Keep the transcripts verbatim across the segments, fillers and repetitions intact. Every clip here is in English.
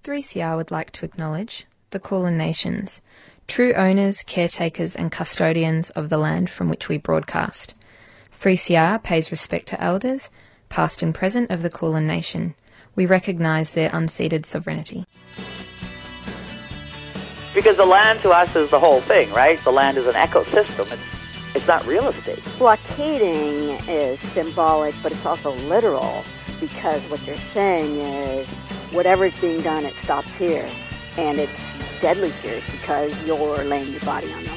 three C R would like to acknowledge the Kulin Nations, true owners, caretakers and custodians of the land from which we broadcast. three C R pays respect to elders, past and present, of the Kulin Nation. We recognise their unceded sovereignty. Because the land to us is the whole thing, right? The land is an ecosystem. It's, it's not real estate. Blockading is symbolic, but it's also literal, because what you're saying is whatever's being done, it stops here. And it's deadly serious because you're laying your body on the line.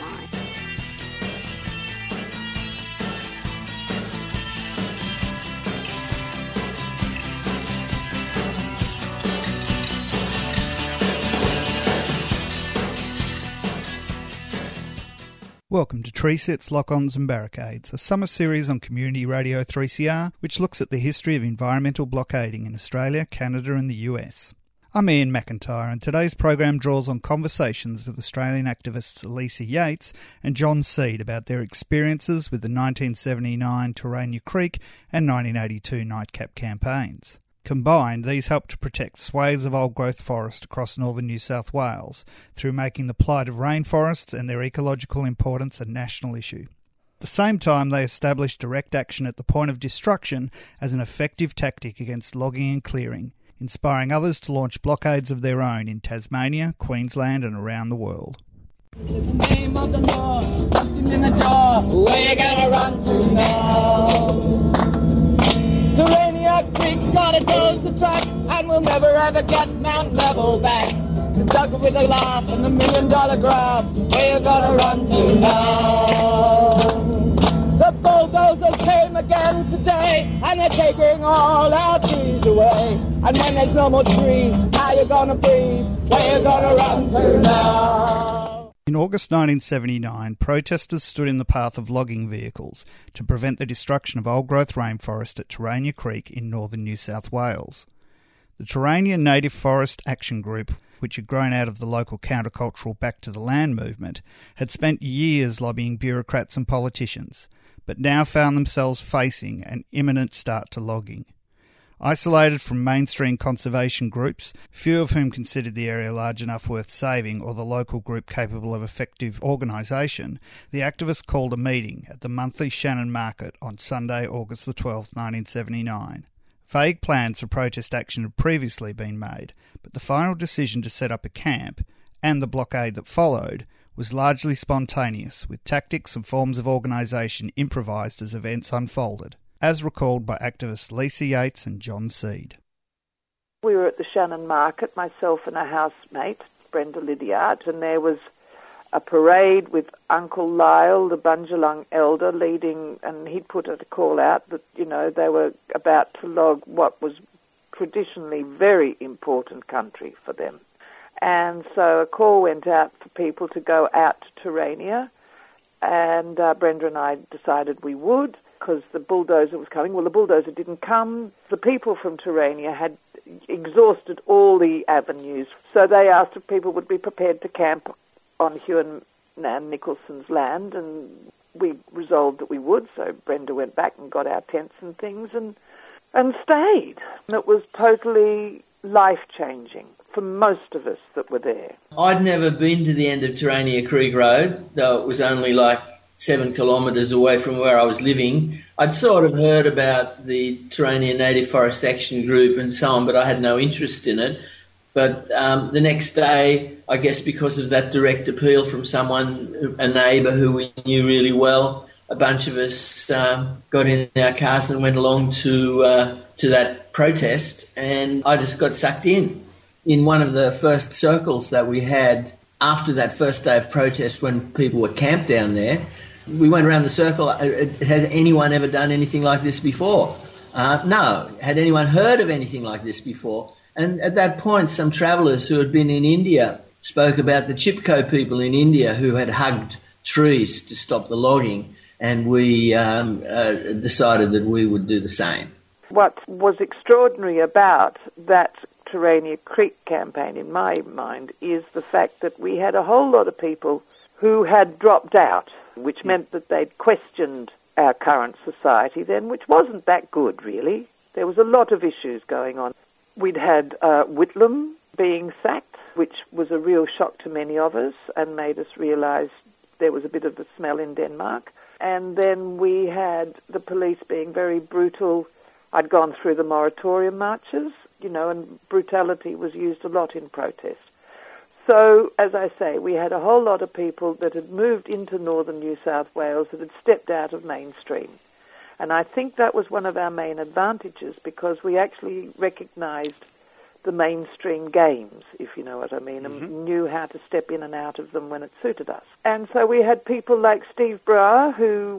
Welcome to Tree Sits, Lock-Ons and Barricades, a summer series on Community Radio three C R, which looks at the history of environmental blockading in Australia, Canada and the U S. I'm Ian McIntyre, and today's program draws on conversations with Australian activists Elisa Yates and John Seed about their experiences with the nineteen seventy-nine Terania Creek and nineteen eighty-two Nightcap campaigns. Combined, these helped to protect swathes of old-growth forest across northern New South Wales through making the plight of rainforests and their ecological importance a national issue. At the same time, they established direct action at the point of destruction as an effective tactic against logging and clearing, inspiring others to launch blockades of their own in Tasmania, Queensland and around the world. In the name of the Lord, punch him in the jaw, where you gonna run to now? Terania Creek's gotta close the track, and we'll never ever get Mount Level back. The dug with a laugh and the million dollar grab, where you gonna run to now? The bulldozers came again today, and they're taking all our trees away. And when there's no more trees, how you gonna breathe? Where you gonna run to now? In August nineteen seventy-nine, protesters stood in the path of logging vehicles to prevent the destruction of old-growth rainforest at Terania Creek in northern New South Wales. The Terania Native Forest Action Group, which had grown out of the local countercultural Back to the Land movement, had spent years lobbying bureaucrats and politicians, but now found themselves facing an imminent start to logging. Isolated from mainstream conservation groups, few of whom considered the area large enough worth saving or the local group capable of effective organisation, the activists called a meeting at the monthly Shannon Market on Sunday, August the twelfth, nineteen seventy-nine. Vague plans for protest action had previously been made, but the final decision to set up a camp, and the blockade that followed, was largely spontaneous, with tactics and forms of organisation improvised as events unfolded, as recalled by activists Lisa Yates and John Seed. We were at the Shannon Market, myself and a housemate, Brenda Lydiard, and there was a parade with Uncle Lyle, the Bundjalung elder, leading, and he'd put a call out that, you know, they were about to log what was traditionally very important country for them. And so a call went out for people to go out to Terania, and uh, Brenda and I decided we would, because the bulldozer was coming. Well, the bulldozer didn't come. The people from Terania had exhausted all the avenues, so they asked if people would be prepared to camp on Hugh and Nan Nicholson's land, and we resolved that we would, so Brenda went back and got our tents and things and, and stayed. And it was totally life-changing for most of us that were there. I'd never been to the end of Terania Creek Road, though it was only like seven kilometres away from where I was living. I'd sort of heard about the Terania Native Forest Action Group and so on, but I had no interest in it. But um, the next day, I guess because of that direct appeal from someone, a neighbour who we knew really well, a bunch of us um, got in our cars and went along to uh, to that protest, and I just got sucked in. In one of the first circles that we had after that first day of protest, when people were camped down there, we went around the circle. Had anyone ever done anything like this before? Uh, no. Had anyone heard of anything like this before? And at that point, some travellers who had been in India spoke about the Chipko people in India who had hugged trees to stop the logging, and we um, uh, decided that we would do the same. What was extraordinary about that Terania Creek campaign, in my mind, is the fact that we had a whole lot of people who had dropped out, which meant that they'd questioned our current society then, which wasn't that good, really. There was a lot of issues going on. We'd had uh, Whitlam, being sacked, which was a real shock to many of us and made us realise there was a bit of the smell in Denmark. And then we had the police being very brutal. I'd gone through the moratorium marches, you know, and brutality was used a lot in protest. So, as I say, we had a whole lot of people that had moved into northern New South Wales that had stepped out of mainstream. And I think that was one of our main advantages because we actually recognised the mainstream games, if you know what I mean, mm-hmm. and knew how to step in and out of them when it suited us. And so we had people like Steve Brower, who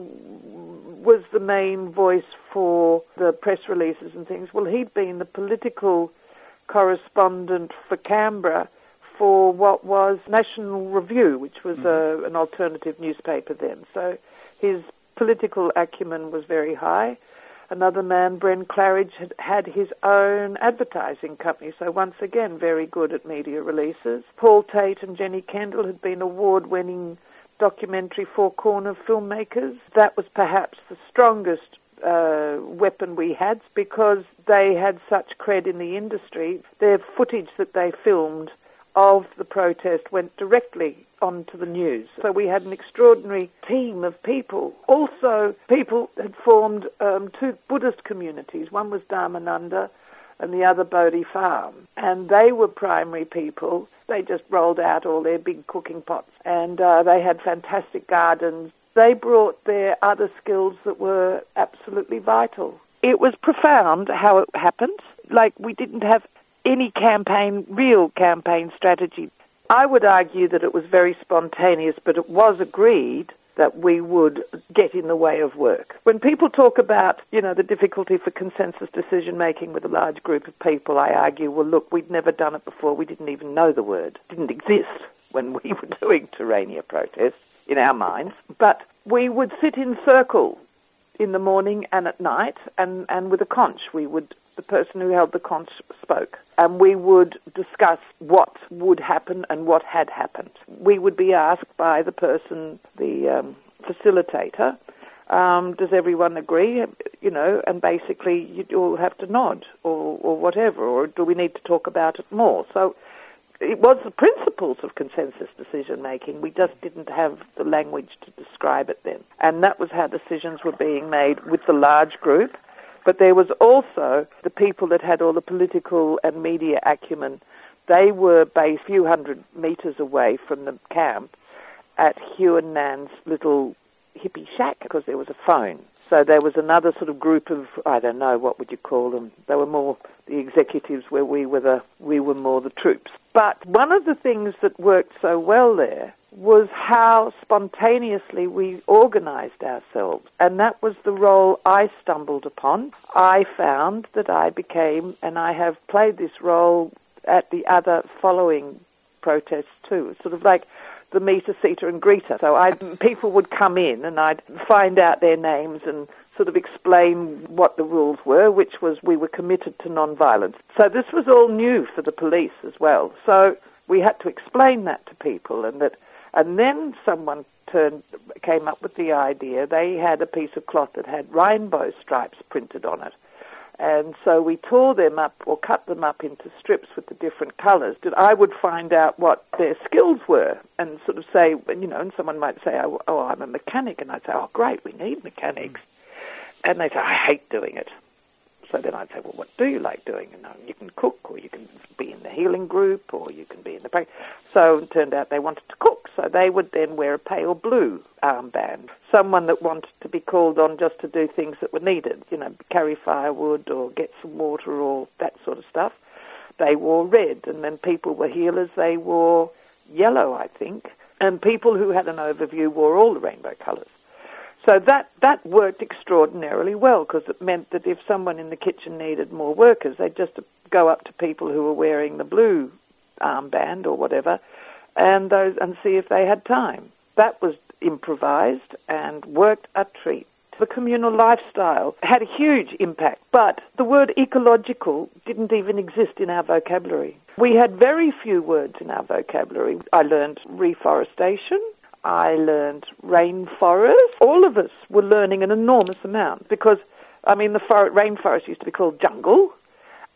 was the main voice for the press releases and things. Well, he'd been the political correspondent for Canberra for what was National Review, which was mm-hmm. a, an alternative newspaper then. So his political acumen was very high. Another man, Bren Claridge, had had his own advertising company, so once again very good at media releases. Paul Tate and Jenny Kendall had been award-winning documentary four-corner filmmakers. That was perhaps the strongest uh, weapon we had because they had such cred in the industry. Their footage that they filmed of the protest went directly onto the news. So we had an extraordinary team of people. Also, people had formed um, two Buddhist communities. One was Dharmananda and the other Bodhi Farm. And they were primary people. They just rolled out all their big cooking pots. And uh, they had fantastic gardens. They brought their other skills that were absolutely vital. It was profound how it happened. Like, we didn't have any campaign, real campaign strategy. I would argue that it was very spontaneous, but it was agreed that we would get in the way of work. When people talk about, you know, the difficulty for consensus decision-making with a large group of people, I argue, well, look, we'd never done it before. We didn't even know the word. It didn't exist when we were doing Terania protests in our minds. But we would sit in circle in the morning and at night, and, and with a conch, we would, the person who held the conch spoke. And we would discuss what would happen and what had happened. We would be asked by the person, the um, facilitator, um, does everyone agree? You know, and basically you'd all have to nod or, or whatever, or do we need to talk about it more? So it was the principles of consensus decision-making. We just didn't have the language to describe it then. And that was how decisions were being made with the large group. But there was also the people that had all the political and media acumen. They were based a few hundred metres away from the camp at Hugh and Nan's little hippie shack because there was a phone. So there was another sort of group of, I don't know, what would you call them? They were more the executives where we were the we were more the troops. But one of the things that worked so well there was how spontaneously we organised ourselves. And that was the role I stumbled upon. I found that I became, and I have played this role at the other following protests too. It's sort of like the meter, seater and greeter. So I people would come in and I'd find out their names and sort of explain what the rules were, which was we were committed to non-violence. So this was all new for the police as well. So we had to explain that to people, and that And then someone turned, came up with the idea. They had a piece of cloth that had rainbow stripes printed on it. And so we tore them up or cut them up into strips with the different colours. I would find out what their skills were and sort of say, you know, and someone might say, oh, oh I'm a mechanic. And I'd say, oh, great, we need mechanics. And they'd say, I hate doing it. So then I'd say, well, what do you like doing? And you can cook, or you can be in the healing group, or you can be in the... So it turned out they wanted to cook, so they would then wear a pale blue armband. Someone that wanted to be called on just to do things that were needed, you know, carry firewood or get some water or that sort of stuff, they wore red. And then people were healers, they wore yellow, I think. And people who had an overview wore all the rainbow colours. So that, that worked extraordinarily well, because it meant that if someone in the kitchen needed more workers, they'd just go up to people who were wearing the blue armband or whatever and those and see if they had time. That was improvised and worked a treat. The communal lifestyle had a huge impact, but the word ecological didn't even exist in our vocabulary. We had very few words in our vocabulary. I learned reforestation. I learned rainforest. All of us were learning an enormous amount because, I mean, the for- rainforest used to be called jungle,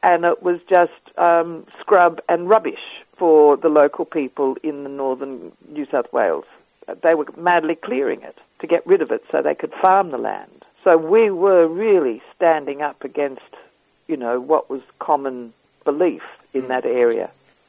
and it was just um, scrub and rubbish for the local people in the northern New South Wales. They were madly clearing it to get rid of it so they could farm the land. So we were really standing up against, you know, what was common belief in that area.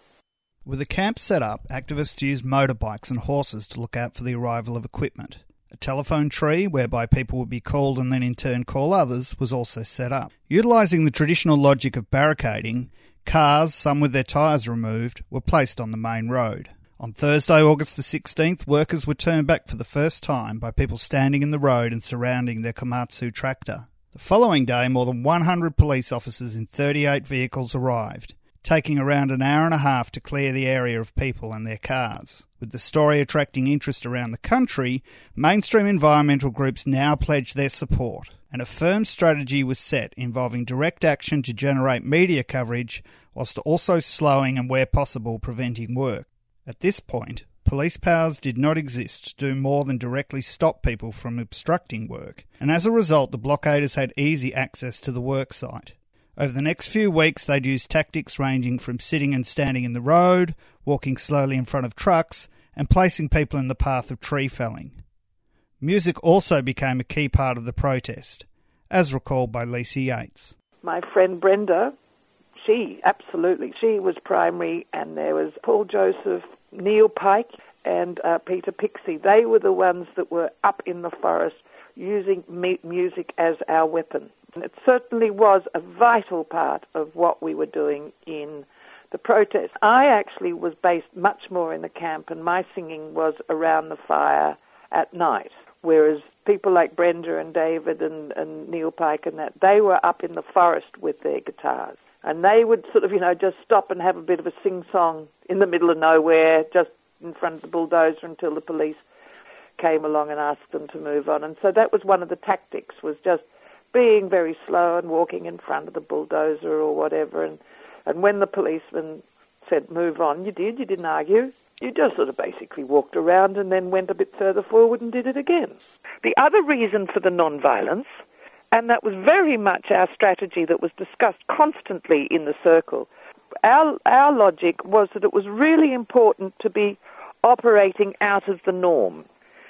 With the camp set up, activists used motorbikes and horses to look out for the arrival of equipment. A telephone tree, whereby people would be called and then in turn call others, was also set up. Utilising the traditional logic of barricading, cars, some with their tyres removed, were placed on the main road. On Thursday, August the sixteenth, workers were turned back for the first time by people standing in the road and surrounding their Komatsu tractor. The following day, more than one hundred police officers in thirty-eight vehicles arrived, taking around an hour and a half to clear the area of people and their cars. With the story attracting interest around the country, mainstream environmental groups now pledge their support, and a firm strategy was set involving direct action to generate media coverage, whilst also slowing and, where possible, preventing work. At this point, police powers did not exist to do more than directly stop people from obstructing work, and as a result the blockaders had easy access to the work site. Over the next few weeks they'd use tactics ranging from sitting and standing in the road, walking slowly in front of trucks, and placing people in the path of tree felling. Music also became a key part of the protest, as recalled by Lisa Yates. My friend Brenda, she, absolutely, she was primary, and there was Paul Joseph, Neil Pike and uh, Peter Pixie. They were the ones that were up in the forest using me- music as our weapon. And it certainly was a vital part of what we were doing in the protest. I actually was based much more in the camp, and my singing was around the fire at night, whereas people like Brenda and David and, and Neil Pike and that, they were up in the forest with their guitars. And they would sort of, you know, just stop and have a bit of a sing-song in the middle of nowhere, just in front of the bulldozer until the police came along and asked them to move on. And so that was one of the tactics, was just being very slow and walking in front of the bulldozer or whatever. And, and when the policeman said, move on, you did, you didn't argue. You just sort of basically walked around and then went a bit further forward and did it again. The other reason for the non-violence, and that was very much our strategy that was discussed constantly in the circle. Our, our logic was that it was really important to be operating out of the norm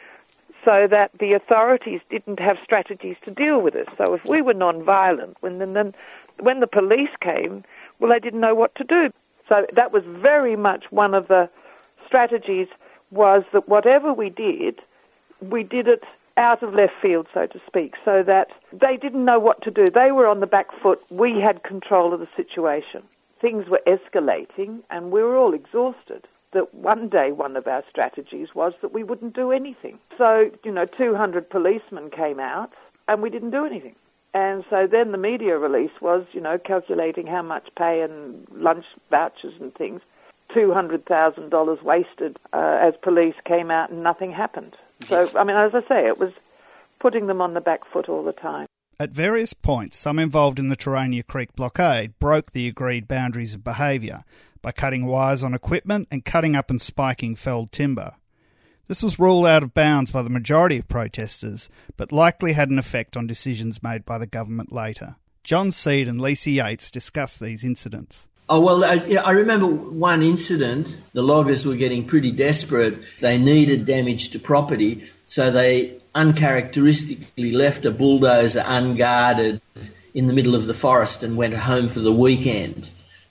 so that the authorities didn't have strategies to deal with us. So if we were non-violent, when, then, when the police came, well, they didn't know what to do. So that was very much one of the strategies, was that whatever we did, we did it out of left field, so to speak, so that they didn't know what to do. They were on the back foot. We had control of the situation. Things were escalating, and we were all exhausted. That one day one of our strategies was that we wouldn't do anything. So, you know, two hundred policemen came out, and we didn't do anything. And so then the media release was, you know, calculating how much pay and lunch vouchers and things, two hundred thousand dollars wasted uh, as police came out and nothing happened. So, I mean, as I say, it was putting them on the back foot all the time. At various points, some involved in the Terania Creek blockade broke the agreed boundaries of behaviour by cutting wires on equipment and cutting up and spiking felled timber. This was ruled out of bounds by the majority of protesters, but likely had an effect on decisions made by the government later. John Seed and Lisa Yates discussed these incidents. Oh, well, I, I remember one incident. The loggers were getting pretty desperate. They needed damage to property, so they uncharacteristically left a bulldozer unguarded in the middle of the forest and went home for the weekend.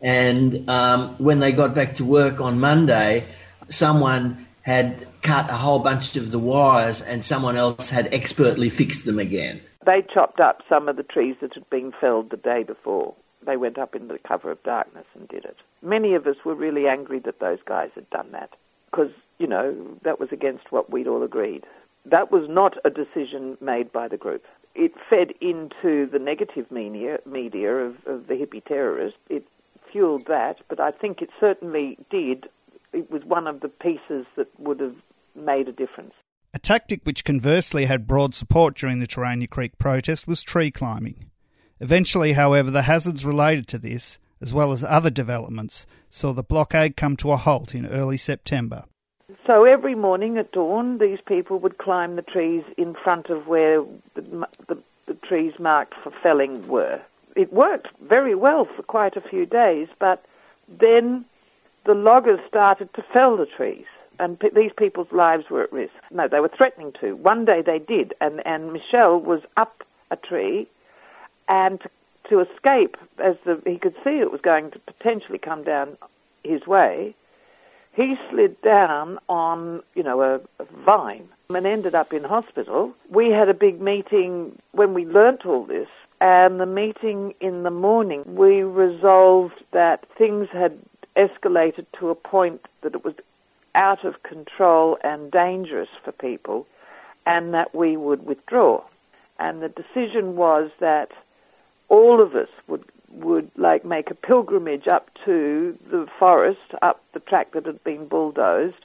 And um, when they got back to work on Monday, someone had cut a whole bunch of the wires and someone else had expertly fixed them again. They chopped up some of the trees that had been felled the day before. They went up into the cover of darkness and did it. Many of us were really angry that those guys had done that because, you know, that was against what we'd all agreed. That was not a decision made by the group. It fed into the negative media, media of, of the hippie terrorists. It fueled that, but I think it certainly did. It was one of the pieces that would have made a difference. A tactic which conversely had broad support during the Terania Creek protest was tree climbing. Eventually, however, the hazards related to this, as well as other developments, saw the blockade come to a halt in early September. So every morning at dawn, these people would climb the trees in front of where the, the, the trees marked for felling were. it worked very well for quite a few days, but then the loggers started to fell the trees, and p- these people's lives were at risk. No, they were threatening to. One day they did, and, and Michel was up a tree, and to, to escape, as the, he could see it was going to potentially come down his way, he slid down on, you know, a, a vine and ended up in hospital. We had a big meeting when we learnt all this, and the meeting in the morning, we resolved that things had escalated to a point that it was out of control and dangerous for people, and that we would withdraw. And the decision was that all of us would would like make a pilgrimage up to the forest, up the track that had been bulldozed,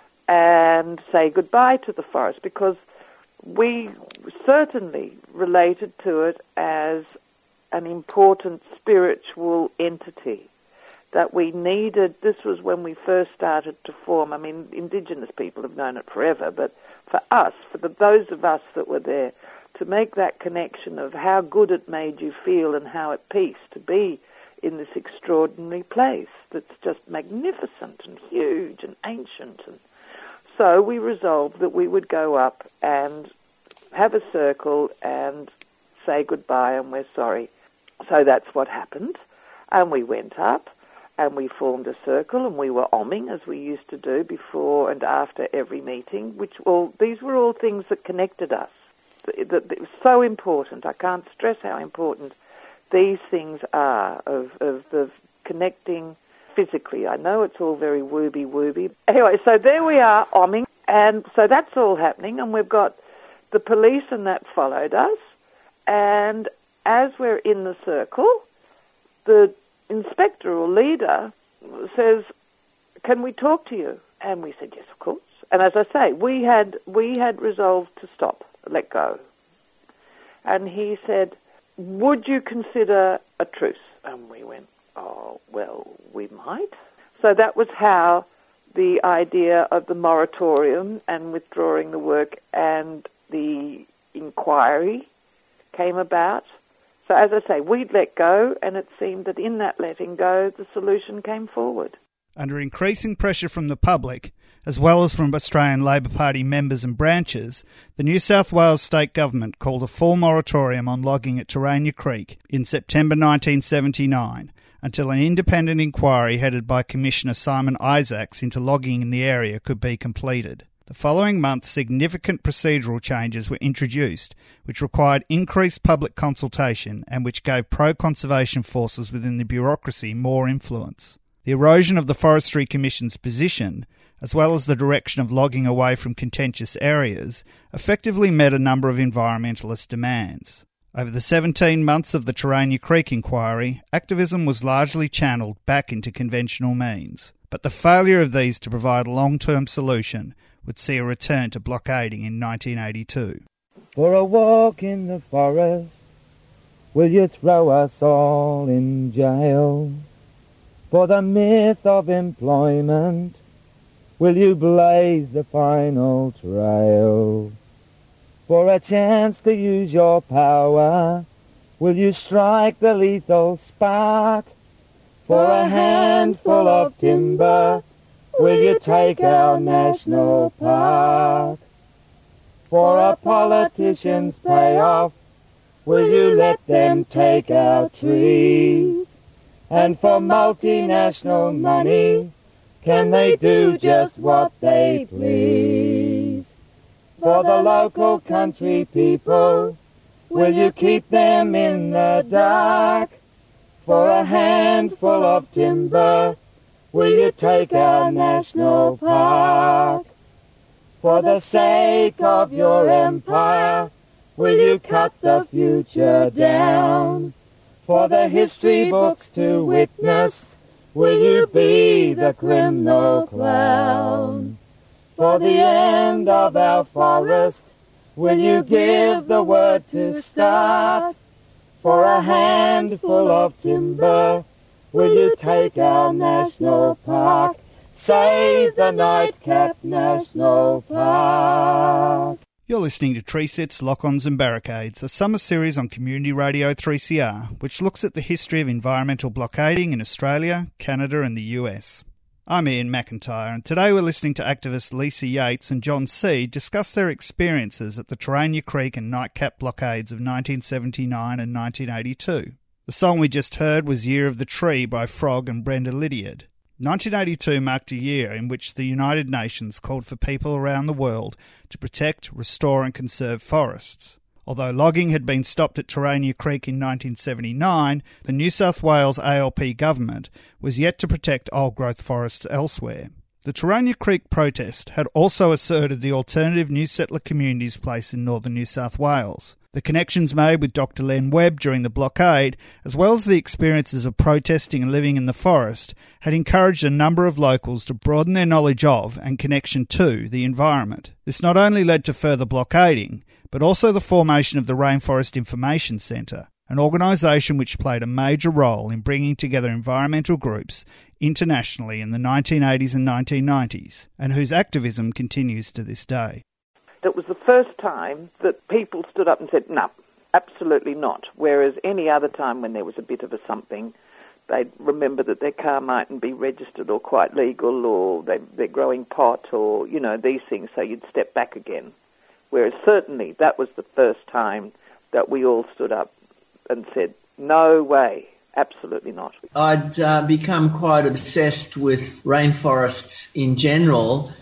and say goodbye to the forest, because we certainly related to it as an important spiritual entity that we needed. This was when we first started to form. I mean, Indigenous people have known it forever, but for us, for the, those of us that were there, to make that connection of how good it made you feel and how at peace to be in this extraordinary place that's just magnificent and huge and ancient. And so we resolved that we would go up and have a circle and say goodbye and we're sorry. So that's what happened. And we went up and we formed a circle and we were omming, as we used to do before and after every meeting, which all these were all things that connected us. It was so important. I can't stress how important these things are of, of the connecting physically. I know it's all very wooby-wooby. Anyway, so there we are, omming, and so that's all happening, and we've got the police and that followed us, and as we're in the circle, the inspector or leader says, "Can we talk to you?" And we said, "Yes, of course." And as I say, we had we had resolved to stop, let go. And he said, "Would you consider a truce?" And we went, "Oh, well, we might." So that was how the idea of the moratorium and withdrawing the work and the inquiry came about. So as I say, we'd let go, and it seemed that in that letting go, the solution came forward. Under increasing pressure from the public, as well as from Australian Labor Party members and branches, the New South Wales state government called a full moratorium on logging at Terania Creek in September nineteen seventy-nine, until an independent inquiry headed by Commissioner Simon Isaacs into logging in the area could be completed. The following month, significant procedural changes were introduced, which required increased public consultation and which gave pro-conservation forces within the bureaucracy more influence. The erosion of the Forestry Commission's position, as well as the direction of logging away from contentious areas, effectively met a number of environmentalist demands. Over the seventeen months of the Terania Creek inquiry, activism was largely channeled back into conventional means, but the failure of these to provide a long-term solution would see a return to blockading in nineteen eighty-two. For a walk in the forest, will you throw us all in jail? For the myth of employment, will you blaze the final trail? For a chance to use your power, will you strike the lethal spark? For a handful of timber, will you take our national park? For a politician's payoff, will you let them take our trees? And for multinational money, can they do just what they please? For the local country people, will you keep them in the dark? For a handful of timber, will you take our national park? For the sake of your empire, will you cut the future down? For the history books to witness, will you be the criminal clown? For the end of our forest, will you give the word to start? For a handful of timber, will you take our national park? Save the Nightcap National Park. You're listening to Tree Sits, Lock-Ons and Barricades, a summer series on Community Radio three C R, which looks at the history of environmental blockading in Australia, Canada and the U S. I'm Ian McIntyre, and today we're listening to activists Lisa Yates and John Seed discuss their experiences at the Terania Creek and Nightcap blockades of nineteen seventy-nine and nineteen eighty-two. The song we just heard was Year of the Tree by Frog and Brenda Lydiard. nineteen eighty-two marked a year in which the United Nations called for people around the world to protect, restore and conserve forests. Although logging had been stopped at Terania Creek in nineteen seventy-nine, the New South Wales A L P government was yet to protect old-growth forests elsewhere. The Terania Creek protest had also asserted the alternative new settler community's place in northern New South Wales. The connections made with Doctor Len Webb during the blockade, as well as the experiences of protesting and living in the forest, had encouraged a number of locals to broaden their knowledge of and connection to the environment. This not only led to further blockading, but also the formation of the Rainforest Information Centre, an organisation which played a major role in bringing together environmental groups internationally in the nineteen eighties and nineteen nineties, and whose activism continues to this day. It was the first time that people stood up and said, no, absolutely not. Whereas any other time when there was a bit of a something, they'd remember that their car mightn't be registered or quite legal, or they, they're growing pot, or, you know, these things, so you'd step back again. Whereas certainly that was the first time that we all stood up and said, no way, absolutely not. I'd uh, become quite obsessed with rainforests in general,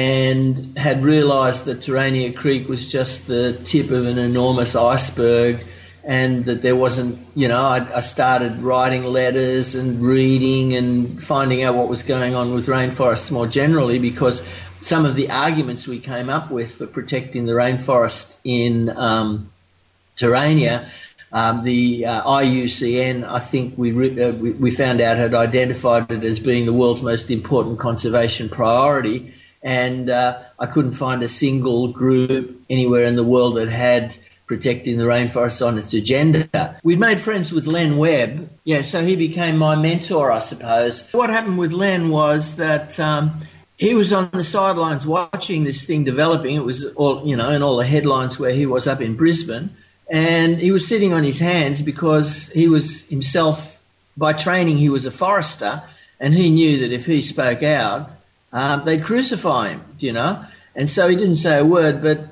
and had realised that Terania Creek was just the tip of an enormous iceberg, and that there wasn't, you know, I, I started writing letters and reading and finding out what was going on with rainforests more generally, because some of the arguments we came up with for protecting the rainforest in um, Terania, um, the uh, I U C N, I think we, re- uh, we we found out had identified it as being the world's most important conservation priority. And uh, I couldn't find a single group anywhere in the world that had protecting the rainforest on its agenda. We'd made friends with Len Webb, yeah, so he became my mentor, I suppose. What happened with Len was that um, he was on the sidelines watching this thing developing. It was all, you know, in all the headlines where he was up in Brisbane, and he was sitting on his hands because he was himself, by training, he was a forester, and he knew that if he spoke out, Um, they'd crucify him, you know, and so he didn't say a word. But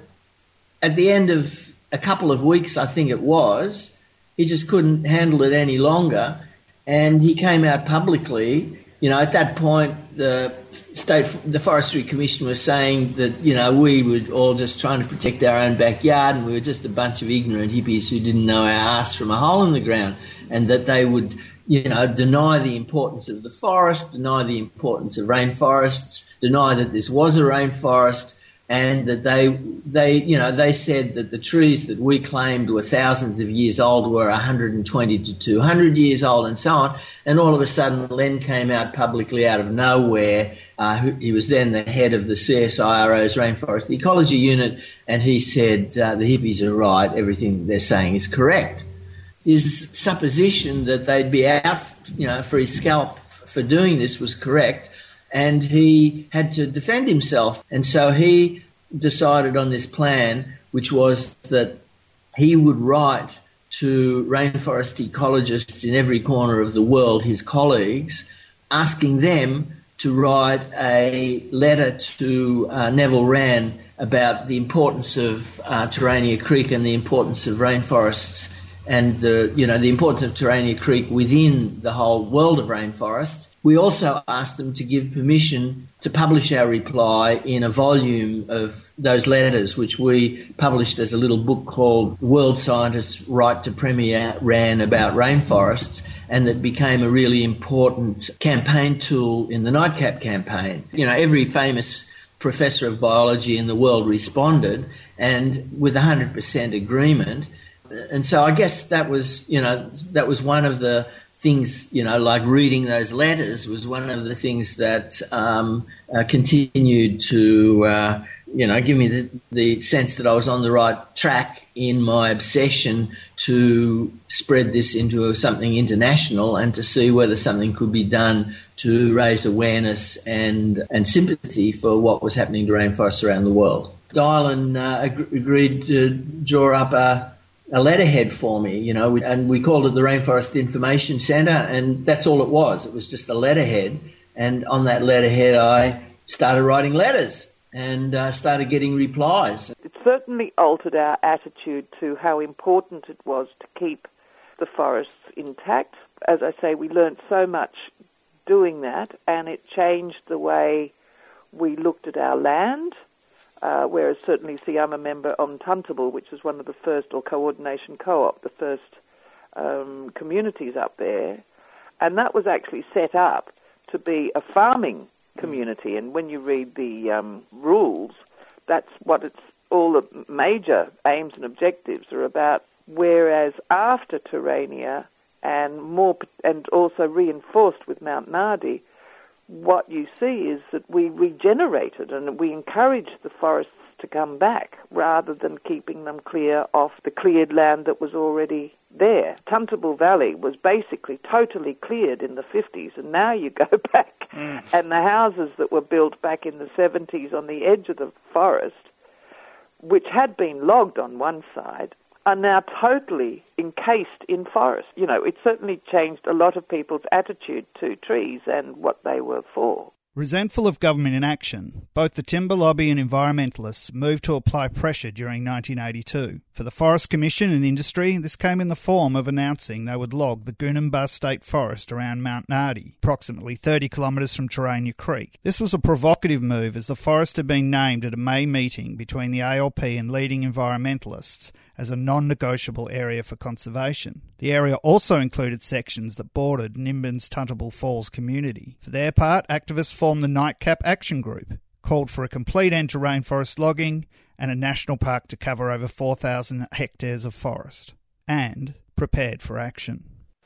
at the end of a couple of weeks, I think it was, he just couldn't handle it any longer, and he came out publicly. You know, at that point, the state, the Forestry Commission was saying that, you know, we were all just trying to protect our own backyard, and we were just a bunch of ignorant hippies who didn't know our ass from a hole in the ground, and that they would, you know, deny the importance of the forest, deny the importance of rainforests, deny that this was a rainforest, and that they, they, you know, they said that the trees that we claimed were thousands of years old were one hundred twenty to two hundred years old, and so on. And all of a sudden, Len came out publicly out of nowhere. Uh, he was then the head of the C S I R O's Rainforest Ecology Unit, and he said, uh, the hippies are right, everything they're saying is correct. His supposition that they'd be out, you know, for his scalp for doing this was correct, and he had to defend himself. And so he decided on this plan, which was that he would write to rainforest ecologists in every corner of the world, his colleagues, asking them to write a letter to uh, Neville Wran about the importance of uh, Terania Creek and the importance of rainforests, and the, you know, the importance of Terania Creek within the whole world of rainforests. We also asked them to give permission to publish our reply in a volume of those letters, which we published as a little book called World Scientists Write to Premier Wran About Rainforests, and that became a really important campaign tool in the Nightcap campaign. You know, every famous professor of biology in the world responded, and with one hundred percent agreement. And so I guess that was, you know, that was one of the things, you know, like reading those letters was one of the things that um, uh, continued to, uh, you know, give me the, the sense that I was on the right track in my obsession to spread this into something international and to see whether something could be done to raise awareness and, and sympathy for what was happening to rainforests around the world. Dylan uh, ag- agreed to draw up a, a letterhead for me, you know, and we called it the Rainforest Information Centre, and that's all it was. It was just a letterhead, and on that letterhead I started writing letters and uh, started getting replies. It certainly altered our attitude to how important it was to keep the forests intact. As I say, we learned so much doing that, and it changed the way we looked at our land, uh, whereas certainly, see, I'm a member on Tuntable, which was one of the first, or Coordination Co-op, the first um, communities up there, and that was actually set up to be a farming community, and when you read the um, rules, that's what it's, all the major aims and objectives are about, whereas after Terania, and more, and also reinforced with Mount Nardi, what you see is that we regenerated and we encouraged the forests to come back rather than keeping them clear off the cleared land that was already there. Tuntable Valley was basically totally cleared in the fifties, and now you go back mm. and the houses that were built back in the seventies on the edge of the forest, which had been logged on one side, are now totally encased in forest. You know, it certainly changed a lot of people's attitude to trees and what they were for. Resentful of government inaction, both the timber lobby and environmentalists moved to apply pressure during nineteen eighty-two. For the Forest Commission and industry, this came in the form of announcing they would log the Goonimba State Forest around Mount Nardi, approximately thirty kilometres from Terania Creek. This was a provocative move as the forest had been named at a May meeting between the A L P and leading environmentalists as a non-negotiable area for conservation. The area also included sections that bordered Nimbin's Tuntable Falls community. For their part, activists formed the Nightcap Action Group, called for a complete end to rainforest logging and a national park to cover over four thousand hectares of forest, and prepared for action.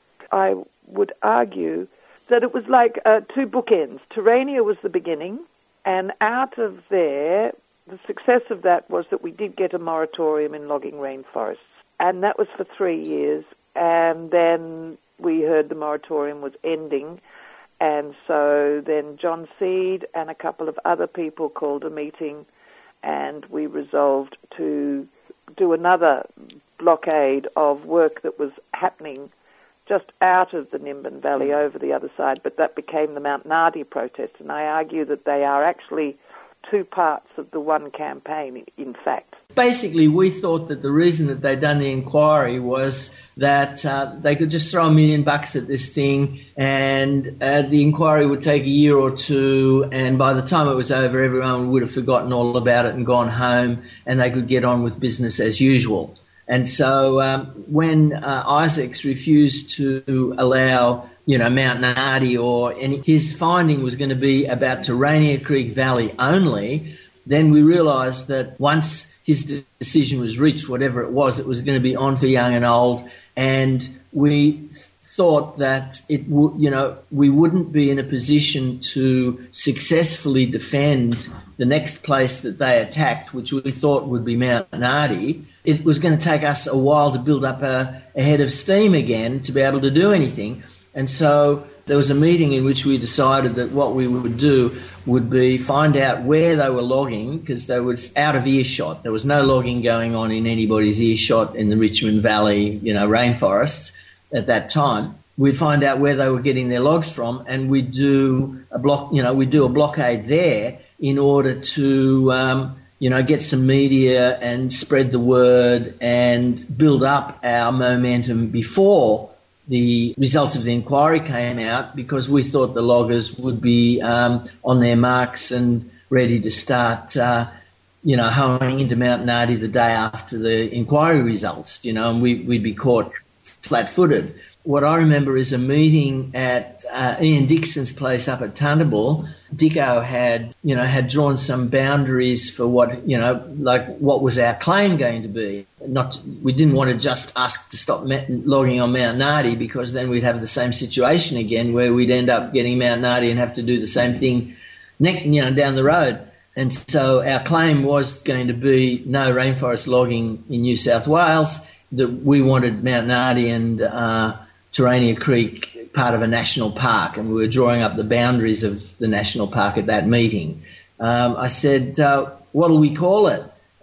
I would argue that it was like uh, two bookends. Terania was the beginning, and out of there, the success of that was that we did get a moratorium in logging rainforests, and that was for three years, and then we heard the moratorium was ending, and so then John Seed and a couple of other people called a meeting, and we resolved to do another blockade of work that was happening just out of the Nimbin Valley over the other side, but that became the Mount Nardi protest, and I argue that they are actually two parts of the one campaign, in fact. Basically, we thought that the reason that they'd done the inquiry was that uh, they could just throw a million bucks at this thing, and uh, the inquiry would take a year or two, and by the time it was over, everyone would have forgotten all about it and gone home, and they could get on with business as usual. And so um, when uh, Isaacs refused to allow, you know, Mount Nardi or any, his finding was going to be about Terania Creek Valley only, then we realised that once his decision was reached, whatever it was, it was going to be on for young and old, and we thought that it would, you know, we wouldn't be in a position to successfully defend the next place that they attacked, which we thought would be Mount Nardi. It was going to take us a while to build up a, a head of steam again to be able to do anything. And so there was a meeting in which we decided that what we would do would be find out where they were logging, because they was out of earshot. There was no logging going on in anybody's earshot in the Richmond Valley, you know, rainforests at that time. We'd find out where they were getting their logs from, and we'd do a block, you know, we'd do a blockade there in order to, um, you know, get some media and spread the word and build up our momentum before the results of the inquiry came out, because we thought the loggers would be um, on their marks and ready to start, uh, you know, hoeing into Mount Nardi the day after the inquiry results, you know, and we, we'd be caught flat-footed. What I remember is a meeting at uh, Ian Dixon's place up at Tuntable. Dicko had, you know, had drawn some boundaries for what, you know, like what was our claim going to be. Not, we didn't want to just ask to stop logging on Mount Nardi, because then we'd have the same situation again where we'd end up getting Mount Nardi and have to do the same thing, you know, down the road. And so our claim was going to be no rainforest logging in New South Wales, that we wanted Mount Nardi and uh, Terania Creek part of a national park, and we were drawing up the boundaries of the national park at that meeting. Um, I said, uh, what'll we call it?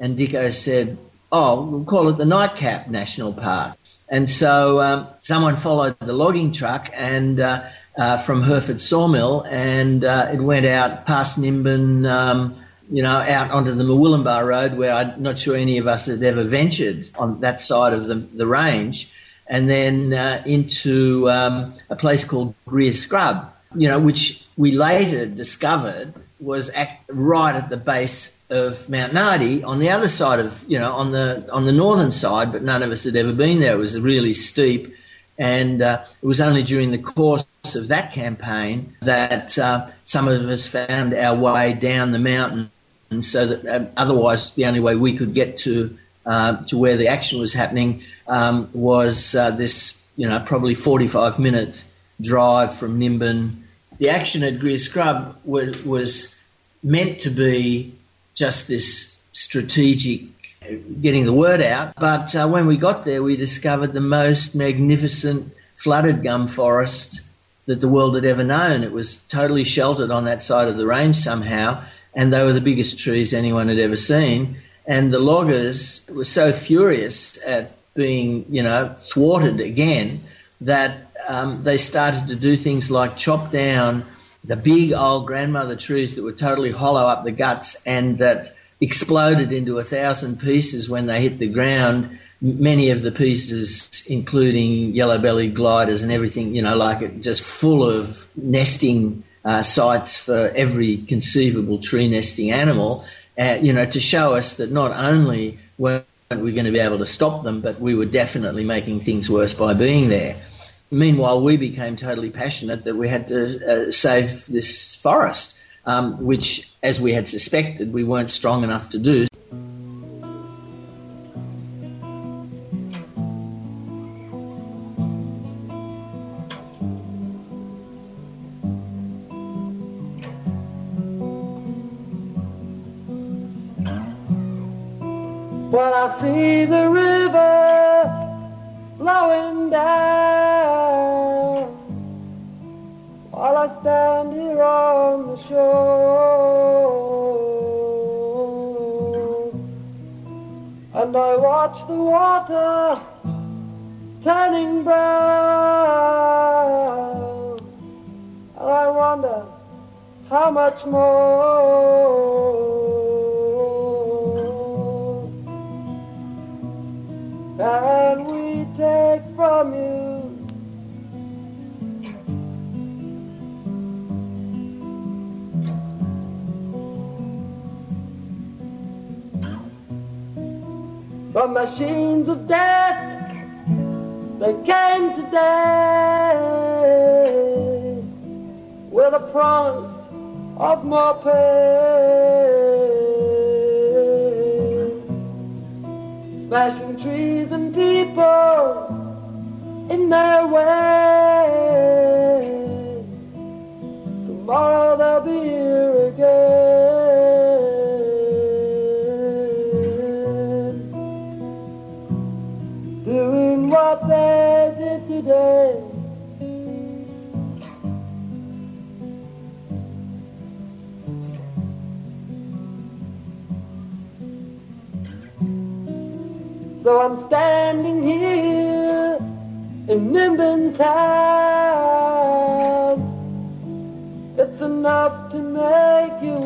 and Dicko said, oh, we'll call it the Nightcap National Park. And so um, someone followed the logging truck and uh, uh, from Hereford Sawmill, and uh, it went out past Nimbin, um, you know, out onto the Murwillumbah Road, where I'm not sure any of us had ever ventured on that side of the, the range, and then uh, into um, a place called Greer Scrub, you know, which we later discovered was at, right at the base of Mount Nardi on the other side of, you know, on the on the northern side, but none of us had ever been there. It was really steep, and uh, it was only during the course of that campaign that uh, some of us found our way down the mountain, and so that uh, otherwise the only way we could get to uh, to where the action was happening um, was uh, this, you know, probably forty-five minute drive from Nimbin. The action at Greer Scrub was was meant to be just this strategic getting the word out. But uh, when we got there, we discovered the most magnificent flooded gum forest that the world had ever known. It was totally sheltered on that side of the range somehow, and they were the biggest trees anyone had ever seen. And the loggers were so furious at being, you know, thwarted again that um, they started to do things like chop down the big old grandmother trees that would totally hollow up the guts and that exploded into a thousand pieces when they hit the ground. Many of the pieces, including yellow-bellied gliders and everything, you know, like it, just full of nesting uh, sites for every conceivable tree nesting animal, uh, you know, to show us that not only weren't we going to be able to stop them, but we were definitely making things worse by being there. Meanwhile, we became totally passionate that we had to uh, save this forest, um, which, as we had suspected, we weren't strong enough to do. When I see the river flowing down, while I stand here on the shore, and I watch the water turning brown, and I wonder how much more can we take from you? From machines of death, they came today with a promise of more pain, smashing trees and people in their way. Tomorrow they'll be here again, doing what they did today. So I'm standing here in Nimbin town. It's enough to make you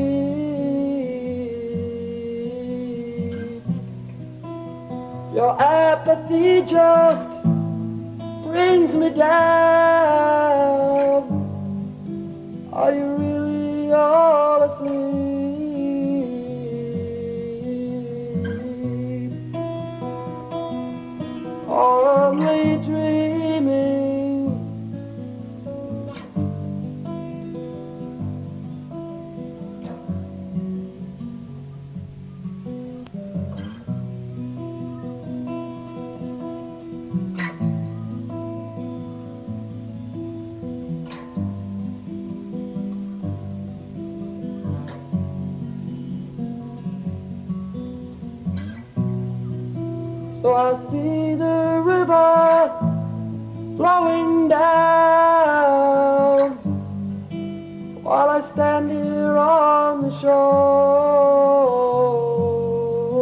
weep. Your apathy just brings me down. Are you really all asleep? Or only dreaming? So I see the river flowing down, while I stand here on the shore,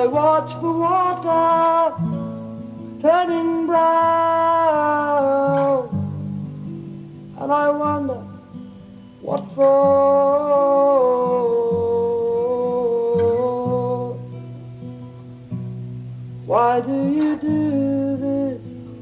I watch the water turning brown, and I wonder what for. Why do you do this?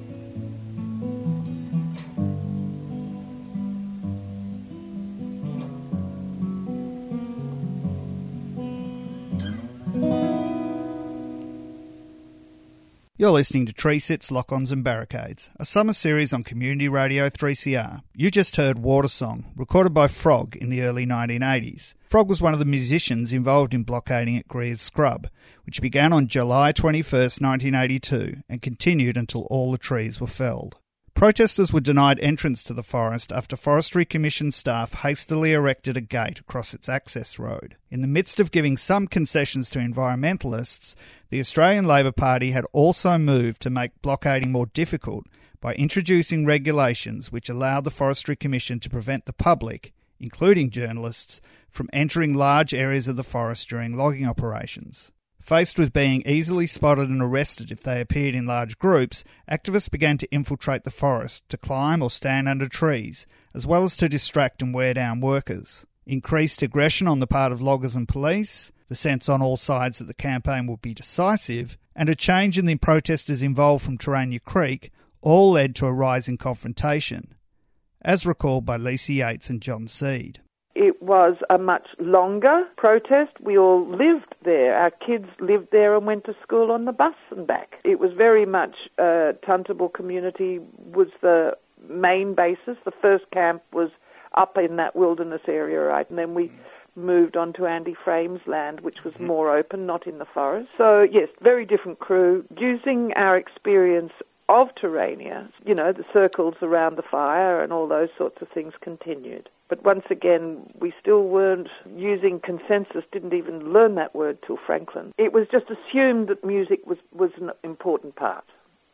You're listening to Tree Sits, Lock-Ons and Barricades, a summer series on Community Radio three C R. You just heard Water Song, recorded by Frog in the early nineteen eighties. Frog was one of the musicians involved in blockading at Greer's Scrub, which began on July twenty-first, nineteen eighty-two, and continued until all the trees were felled. Protesters were denied entrance to the forest after Forestry Commission staff hastily erected a gate across its access road. In the midst of giving some concessions to environmentalists, the Australian Labor Party had also moved to make blockading more difficult by introducing regulations which allowed the Forestry Commission to prevent the public, including journalists, from entering large areas of the forest during logging operations. Faced with being easily spotted and arrested if they appeared in large groups, activists began to infiltrate the forest, to climb or stand under trees, as well as to distract and wear down workers. Increased aggression on the part of loggers and police, the sense on all sides that the campaign would be decisive, and a change in the protesters involved from Terania Creek all led to a rise in confrontation, as recalled by Lisa Yates and John Seed. It was a much longer protest. We all lived there. Our kids lived there and went to school on the bus and back. It was very much uh, Tuntable community was the main basis. The first camp was up in that wilderness area, right? And then we moved on to Andy Frame's land, which was more open, not in the forest. So, yes, very different crew. Using our experience of Terania, you know, the circles around the fire and all those sorts of things continued. But once again, we still weren't using consensus, didn't even learn that word till Franklin. It was just assumed that music was, was an important part.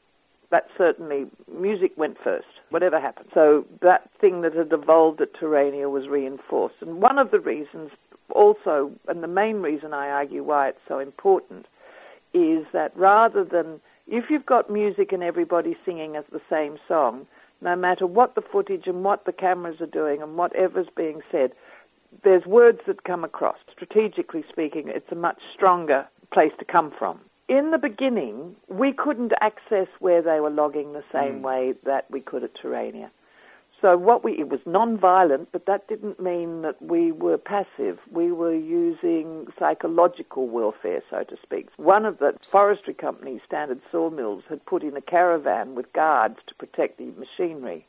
That certainly, music went first, whatever happened. So that thing that had evolved at Terania was reinforced. And one of the reasons also, and the main reason I argue why it's so important, is that rather than, if you've got music and everybody singing as the same song, no matter what the footage and what the cameras are doing and whatever's being said, there's words that come across. Strategically speaking, it's a much stronger place to come from. In the beginning, we couldn't access where they were logging the same mm. way that we could at Terania. So what we, it was non-violent, but that didn't mean that we were passive. We were using psychological warfare, so to speak. One of the forestry companies, Standard Sawmills, had put in a caravan with guards to protect the machinery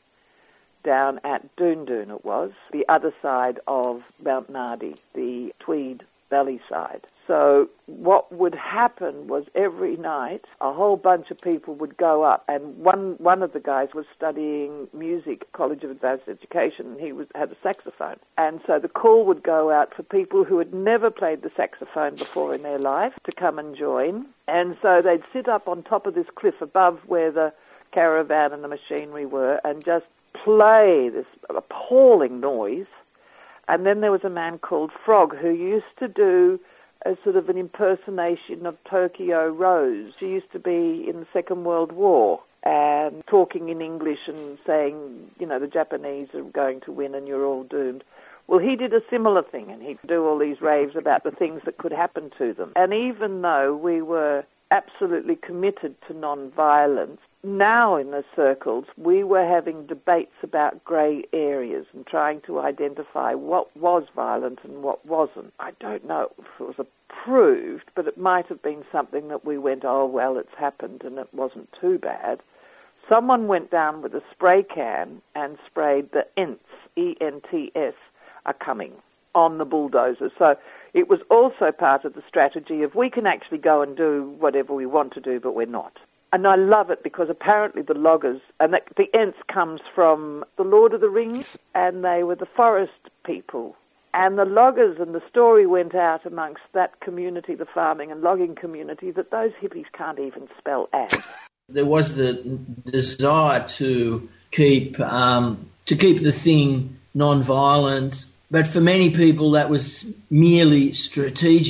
down at Doon Doon, it was, the other side of Mount Nardi, the Tweed Valley side. So what would happen was every night a whole bunch of people would go up, and one one of the guys was studying music at College of Advanced Education, and he was had a saxophone. And so the call would go out for people who had never played the saxophone before in their life to come and join. And so they'd sit up on top of this cliff above where the caravan and the machinery were and just play this appalling noise. And then there was a man called Frog who used to do a sort of an impersonation of Tokyo Rose. She used to be in the Second World War and talking in English and saying, you know, the Japanese are going to win and you're all doomed. Well, he did a similar thing, and he'd do all these raves about the things that could happen to them. And even though we were absolutely committed to non-violence, now in the circles, we were having debates about grey areas and trying to identify what was violent and what wasn't. I don't know if it was approved, but it might have been something that we went, oh, well, it's happened and it wasn't too bad. Someone went down with a spray can and sprayed the Ents, E N T S, are coming on the bulldozers. So it was also part of the strategy of we can actually go and do whatever we want to do, but we're not. And I love it because apparently the loggers, and the, the Ents comes from the Lord of the Rings, and they were the forest people. And the loggers, and the story went out amongst that community, the farming and logging community, that those hippies can't even spell ass. There was the desire to keep um, to keep the thing non-violent, but for many people that was merely strategic.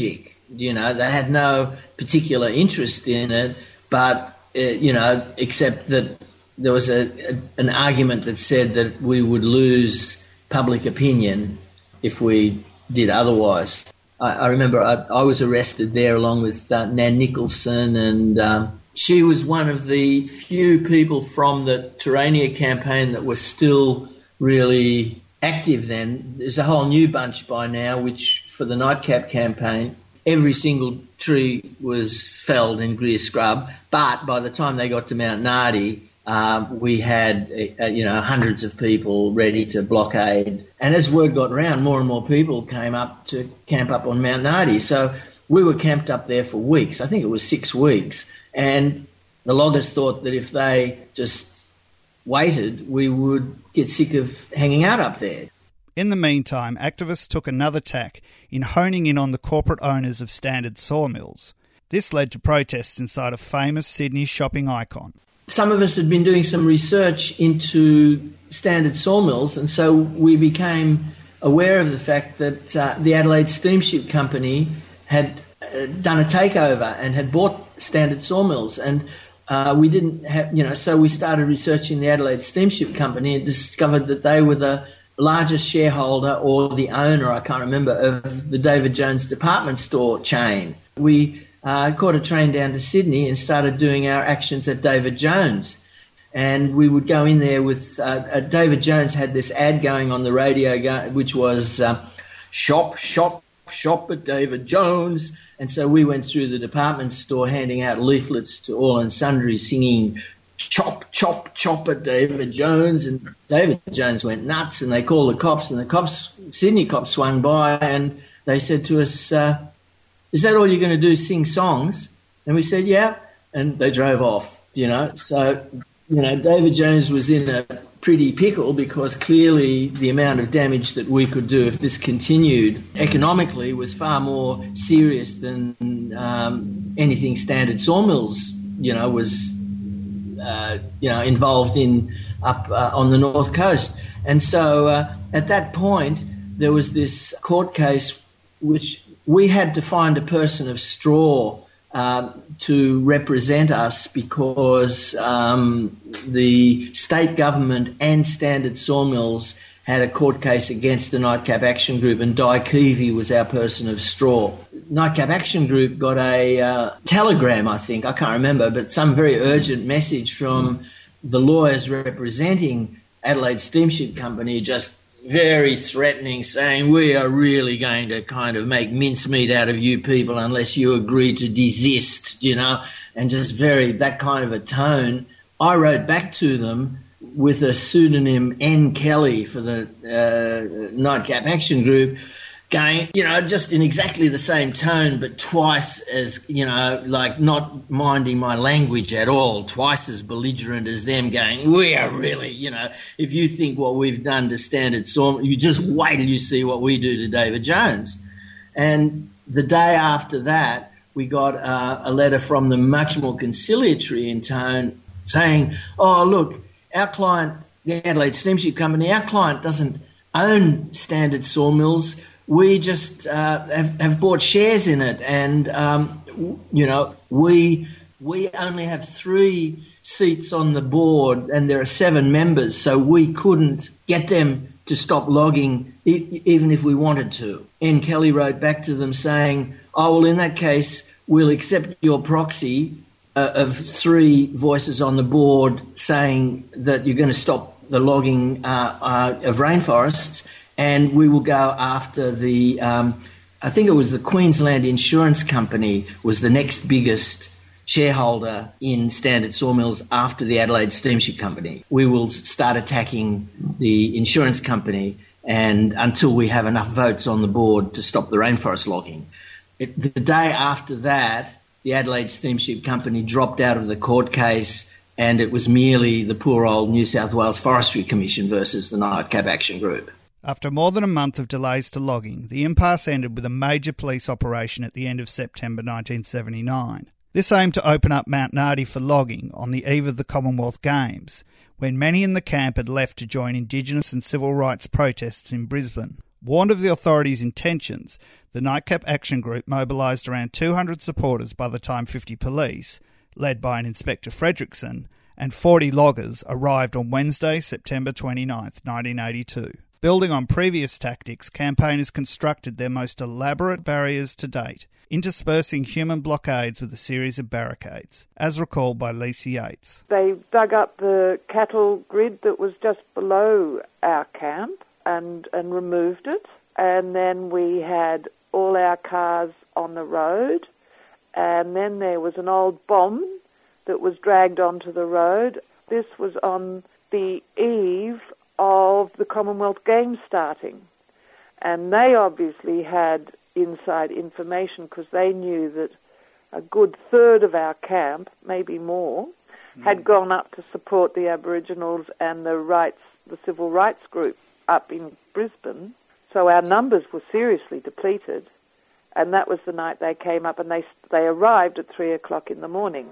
You know, they had no particular interest in it, but, uh, you know, except that there was a, a an argument that said that we would lose public opinion if we did otherwise. I, I remember I, I was arrested there along with uh, Nan Nicholson, and um, she was one of the few people from the Terania campaign that were still really active then. There's a whole new bunch by now, which for the Nightcap campaign, every single tree was felled in Greer Scrub, but by the time they got to Mount Nardi, uh, we had uh, you know hundreds of people ready to blockade. And as word got around, more and more people came up to camp up on Mount Nardi. So we were camped up there for weeks. I think it was six weeks. And the loggers thought that if they just waited, we would get sick of hanging out up there. In the meantime, activists took another tack in honing in on the corporate owners of Standard Sawmills. This led to protests inside a famous Sydney shopping icon. Some of us had been doing some research into Standard Sawmills, and so we became aware of the fact that uh, the Adelaide Steamship Company had uh, done a takeover and had bought Standard Sawmills, and uh, we didn't have, you know, so we started researching the Adelaide Steamship Company and discovered that they were the largest shareholder or the owner, I can't remember, of the David Jones department store chain. We uh, caught a train down to Sydney and started doing our actions at David Jones. And we would go in there with, uh, uh, David Jones had this ad going on the radio, go, which was uh, shop, shop, shop at David Jones. And so we went through the department store handing out leaflets to all and sundry, singing chop, chop, chop at David Jones. And David Jones went nuts, and they called the cops, and the cops, Sydney cops, swung by, and they said to us, uh, is that all you're going to do, sing songs? And we said, yeah. And they drove off, you know. So, you know, David Jones was in a pretty pickle because clearly the amount of damage that we could do if this continued economically was far more serious than um, anything Standard Sawmills, you know, was Uh, you know, involved in up uh, on the North Coast. And so uh, at that point, there was this court case which we had to find a person of straw uh, to represent us because um, the state government and Standard Sawmills had a court case against the Nightcap Action Group, and Di Keevy was our person of straw. Nightcap Action Group got a uh, telegram, I think, I can't remember, but some very urgent message from the lawyers representing Adelaide Steamship Company, just very threatening, saying, we are really going to kind of make mincemeat out of you people unless you agree to desist, you know, and just very, that kind of a tone. I wrote back to them with a pseudonym N. Kelly for the uh, Nightcap Action Group, going, you know, just in exactly the same tone, but twice as, you know, like not minding my language at all, twice as belligerent as them, going, we are really, you know, if you think what we've done to Standard Sawmill, you just wait till you see what we do to David Jones. And the day after that, we got uh, a letter from them much more conciliatory in tone saying, oh, look, our client, the Adelaide Steamship Company, our client doesn't own Standard Sawmills. We just uh, have, have bought shares in it, and um, you know we we only have three seats on the board, and there are seven members, so we couldn't get them to stop logging e- even if we wanted to. N. Kelly wrote back to them saying, "Oh well, in that case, we'll accept your proxy uh, of three voices on the board saying that you're going to stop the logging uh, uh, of rainforests." And we will go after the, um, I think it was the Queensland Insurance Company was the next biggest shareholder in Standard Sawmills after the Adelaide Steamship Company. We will start attacking the insurance company and until we have enough votes on the board to stop the rainforest logging. It, the day after that, the Adelaide Steamship Company dropped out of the court case, and it was merely the poor old New South Wales Forestry Commission versus the Nightcap Action Group. After more than a month of delays to logging, the impasse ended with a major police operation at the end of September nineteen seventy-nine. This aimed to open up Mount Nardi for logging on the eve of the Commonwealth Games, when many in the camp had left to join Indigenous and civil rights protests in Brisbane. Warned of the authorities' intentions, the Nightcap Action Group mobilised around two hundred supporters by the time fifty police, led by an Inspector Fredrickson, and forty loggers arrived on Wednesday, September twenty-ninth, nineteen eighty-two. Building on previous tactics, campaigners constructed their most elaborate barriers to date, interspersing human blockades with a series of barricades, as recalled by Lacey Yates. They dug up the cattle grid that was just below our camp and, and removed it. And then we had all our cars on the road. And then there was an old bomb that was dragged onto the road. This was on the eve of the Commonwealth Games starting. And they obviously had inside information because they knew that a good third of our camp, maybe more, mm. had gone up to support the Aboriginals and the rights, the civil rights group up in Brisbane. So our numbers were seriously depleted. And that was the night they came up, and they they arrived at three o'clock in the morning.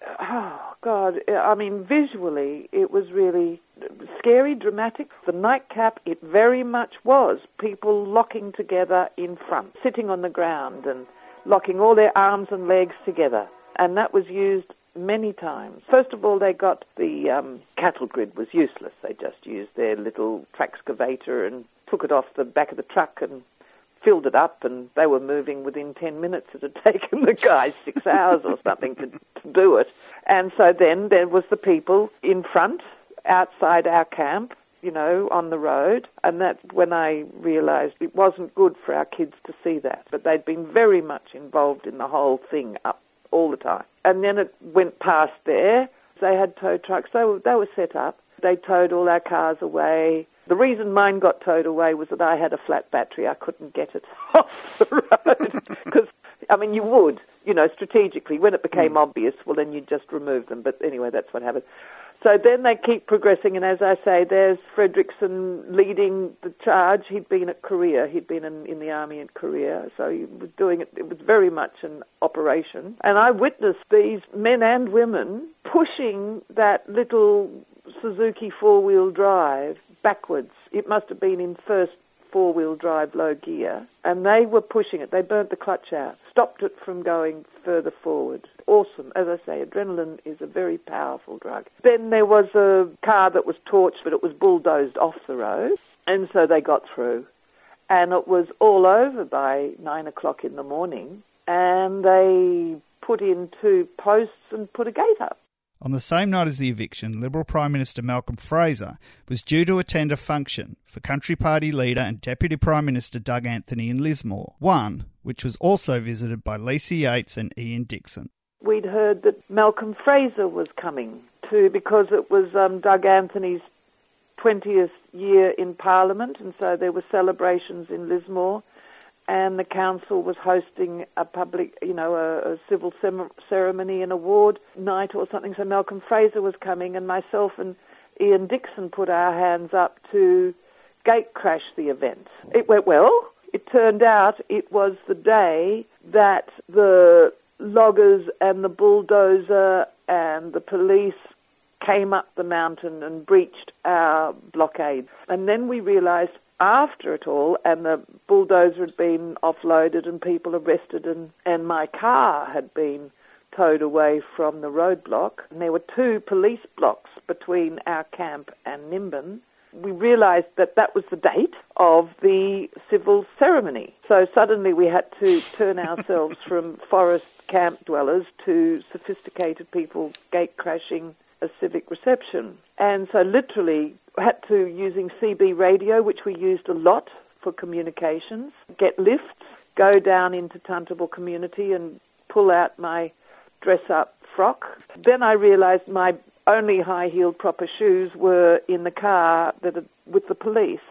Oh, God, I mean, visually, it was really scary, dramatic. The nightcap, it very much was people locking together in front, sitting on the ground and locking all their arms and legs together. And that was used many times. First of all, they got the um, cattle grid was useless. They just used their little traxcavator and took it off the back of the truck and filled it up, and they were moving within ten minutes. It had taken the guys six hours or something to, to do it. And so then there was the people in front, outside our camp, you know, on the road. And that's when I realised it wasn't good for our kids to see that. But they'd been very much involved in the whole thing up all the time. And then it went past there. They had tow trucks. They were, they were set up. They towed all our cars away. The reason mine got towed away was that I had a flat battery. I couldn't get it off the road. Because, I mean, you would, you know, strategically. When it became mm. obvious, well, then you'd just remove them. But anyway, that's what happened. So then they keep progressing, and as I say, there's Fredrickson leading the charge. He'd been at Korea. He'd been in, in the army in Korea, so he was doing it. It was very much an operation. And I witnessed these men and women pushing that little Suzuki four-wheel drive backwards. It must have been in first four-wheel drive low gear, and they were pushing it. They burnt the clutch out, stopped it from going further forward. Awesome. As I say, adrenaline is a very powerful drug. Then there was a car that was torched, but it was bulldozed off the road, and so they got through. And it was all over by nine o'clock in the morning, and they put in two posts and put a gate up. On the same night as the eviction, Liberal Prime Minister Malcolm Fraser was due to attend a function for Country Party leader and Deputy Prime Minister Doug Anthony in Lismore, one which was also visited by Lacey Yates and Ian Dixon. We'd heard that Malcolm Fraser was coming too because it was um, Doug Anthony's twentieth year in Parliament, and so there were celebrations in Lismore. And the council was hosting a public, you know, a, a civil sem- ceremony and award night or something. So Malcolm Fraser was coming, and myself and Ian Dixon put our hands up to gate crash the event. It went well. It turned out it was the day that the loggers and the bulldozer and the police came up the mountain and breached our blockade. And then we realised after it all, and the bulldozer had been offloaded and people arrested, and, and my car had been towed away from the roadblock, and there were two police blocks between our camp and Nimbin. We realised that that was the date of the civil ceremony. So suddenly we had to turn ourselves from forest camp dwellers to sophisticated people gate crashing a civic reception. And so literally had to, using C B radio, which we used a lot for communications, get lifts, go down into Tuntable community and pull out my dress-up frock. Then I realised my only high-heeled proper shoes were in the car that had, with the police.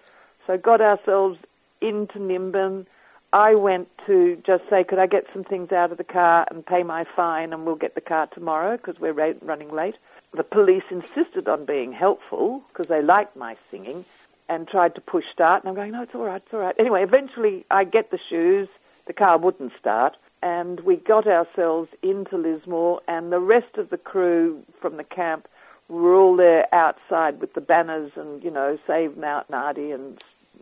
So got ourselves into Nimbin. I went to just say, could I get some things out of the car and pay my fine, and we'll get the car tomorrow because we're ra- running late. The police insisted on being helpful because they liked my singing and tried to push start. And I'm going, no, it's all right, it's all right. Anyway, eventually I get the shoes. The car wouldn't start. And we got ourselves into Lismore, and the rest of the crew from the camp were all there outside with the banners and, you know, Save Mount Nardi and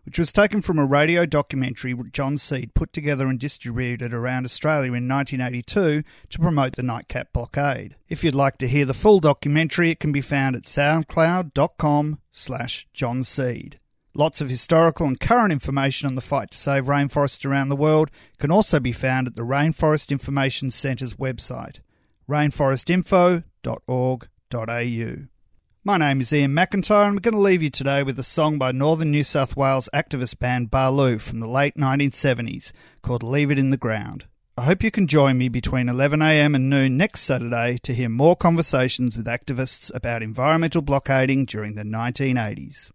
which was taken from a radio documentary John Seed put together and distributed around Australia in nineteen eighty-two to promote the nightcap blockade. If you'd like to hear the full documentary, it can be found at soundcloud.com slash John Seed. Lots of historical and current information on the fight to save rainforests around the world can also be found at the Rainforest Information Centre's website, rainforest info dot org dot a u. My name is Ian McIntyre and I'm going to leave you today with a song by Northern New South Wales activist band Barloo from the late nineteen seventies called Leave It in the Ground. I hope you can join me between eleven a m and noon next Saturday to hear more conversations with activists about environmental blockading during the nineteen eighties.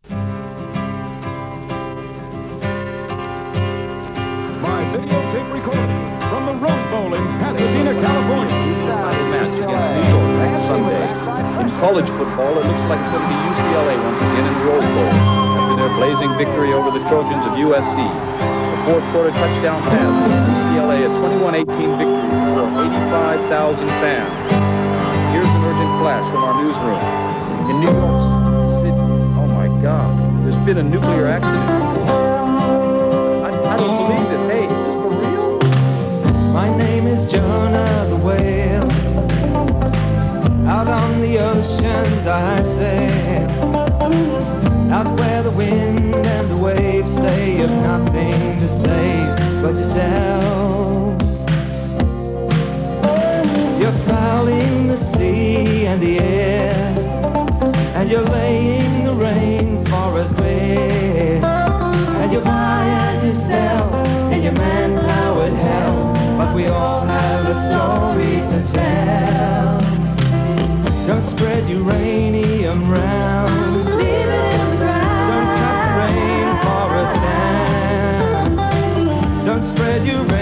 My videotape recording from the Rose Bowl in Pasadena, California. Match against New York next Sunday. In college football, it looks like it's going to be U C L A once again in the Rose Bowl after their blazing victory over the Trojans of U S C. The fourth quarter touchdown pass gives U C L A a twenty-one eighteen victory for eighty-five thousand fans. Here's an urgent flash from our newsroom. In New York City, oh my God, there's been a nuclear accident. I don't believe this. Hey, is this for real? My name is Jonah the whale. Out on the oceans I sail. Out where the wind and the waves say you've nothing to save but yourself. You're fouling the sea and the air, and you're laying the rainforest bare. And you buy and you sell, and your man-powered hell, but we all have a story to tell. Don't spread uranium round. Leave it in the ground. Don't cut the rainforest down. Don't spread uranium